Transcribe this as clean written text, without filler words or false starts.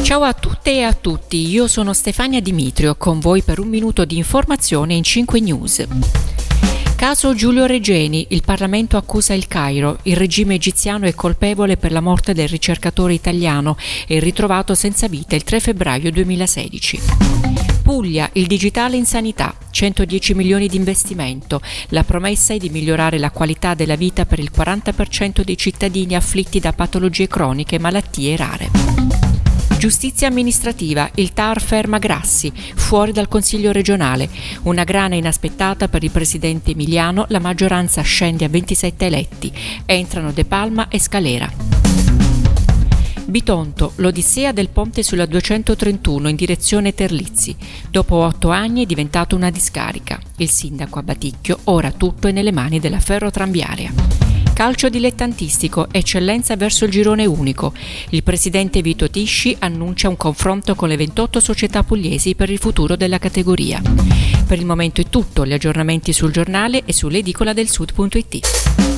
Ciao a tutte e a tutti, io sono Stefania Dimitrio, con voi per un minuto di informazione in 5 News. Caso Giulio Regeni, il Parlamento accusa il Cairo, il regime egiziano è colpevole per la morte del ricercatore italiano e ritrovato senza vita il 3 febbraio 2016. Puglia, il digitale in sanità, 110 milioni di investimento, la promessa è di migliorare la qualità della vita per il 40% dei cittadini afflitti da patologie croniche e malattie rare. Giustizia amministrativa, il TAR ferma Grassi, fuori dal Consiglio regionale. Una grana inaspettata per il presidente emiliano, la maggioranza scende a 27 eletti. Entrano De Palma e Scalera. Bitonto, l'odissea del ponte sulla 231 in direzione Terlizzi. Dopo 8 anni è diventato una discarica. Il sindaco a Baticchio, ora tutto è nelle mani della Ferrotramviaria. Calcio dilettantistico, eccellenza verso il girone unico. Il presidente Vito Tisci annuncia un confronto con le 28 società pugliesi per il futuro della categoria. Per il momento è tutto, gli aggiornamenti sul giornale e su l'edicolaDelSud.it.